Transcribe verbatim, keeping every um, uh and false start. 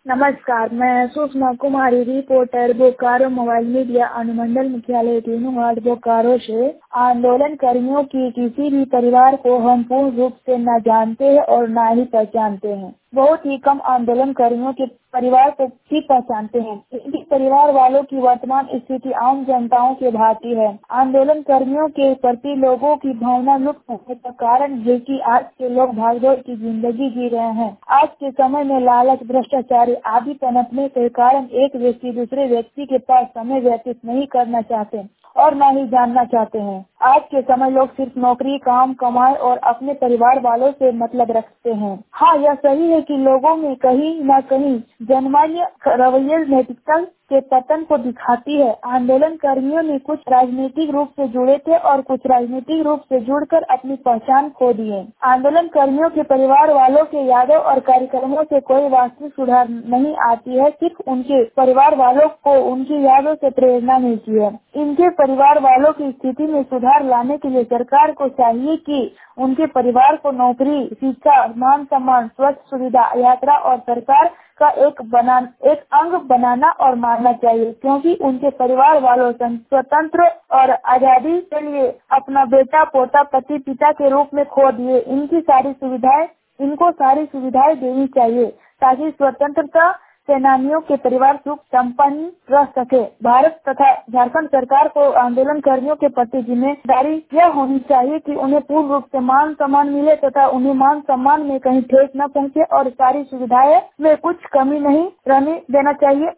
नमस्कार, मैं Sushma Kumari, reporter Bokaro mobile media अनुमंडल मुख्यालय तीनों वार्ड बोकारो से। आंदोलन कर्मियों की किसी भी परिवार को हम पूर्ण रूप से न जानते हैं और न ही पहचानते हैं। बहुत ही कम आंदोलन कर्मियों के परिवार को भी पहचानते हैं। इनके परिवार वालों की वर्तमान स्थिति आम जनताओं के भांति है। आंदोलन कर्मियों के प्रति लोगों की भावना लुप्त होने का कारण है कि आज के लोग भागदौड़ की जिंदगी जी रहे हैं। आज के समय में लालच, भ्रष्टाचार आदि पनपने के कारण एक व्यक्ति दूसरे व्यक्ति के पास समय व्यतीत नहीं करना चाहते और न ही जानना चाहते हैं। आज के समय लोग सिर्फ नौकरी, काम, कमाई और अपने परिवार वालों से मतलब रखते हैं। हाँ, यह सही है कि लोगों में कहीं न कहीं जनमान्य रवैये नैतिकता के पतन को दिखाती है। आंदोलन कर्मियों ने कुछ राजनीतिक रूप से जुड़े थे और कुछ राजनीतिक रूप से जुड़कर अपनी पहचान खो दिए। आंदोलन कर्मियों के परिवार वालों के यादों और कार्यक्रमों से कोई वास्तविक सुधार नहीं आती है, सिर्फ उनके परिवार वालों को उनकी यादों से प्रेरणा मिलती है। इनके परिवार वालों की स्थिति में सुधार लाने के लिए सरकार को चाहिए कि उनके परिवार को नौकरी, शिक्षा, मान सम्मान, स्वास्थ्य सुविधा, यात्रा और सरकार का एक बना एक अंग बनाना और मानना चाहिए, क्योंकि उनके परिवार वालों स्वतंत्र और आजादी के लिए अपना बेटा, पोता, पति, पिता के रूप में खो दिए। इनकी सारी सुविधाएं इनको सारी सुविधाएं देनी चाहिए ताकि स्वतंत्रता सेनानियों के परिवार सुख संपन्न रह सके। भारत तथा झारखंड सरकार को आंदोलन कर्मियों के प्रति जिम्मेदारी यह होनी चाहिए कि उन्हें पूर्ण रूप से मान सम्मान मिले तथा उन्हें मान सम्मान में कहीं ठेस न पहुंचे और सारी सुविधाएं में कुछ कमी नहीं रहने देना चाहिए